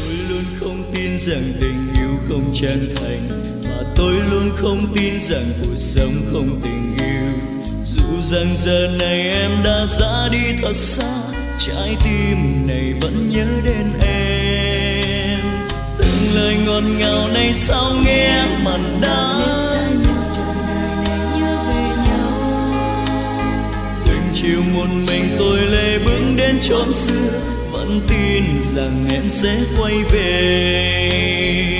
Tôi luôn không tin rằng tình yêu không chân thành, và tôi luôn không tin rằng cuộc sống không tình yêu. Dù rằng giờ này em đã ra đi thật xa, trái tim này vẫn nhớ đến em. Từng lời ngọt ngào này sao nghe mặn đắng. Từng chiều một mình tôi lê bước đến chốn xưa, vẫn tin rằng em sẽ quay về.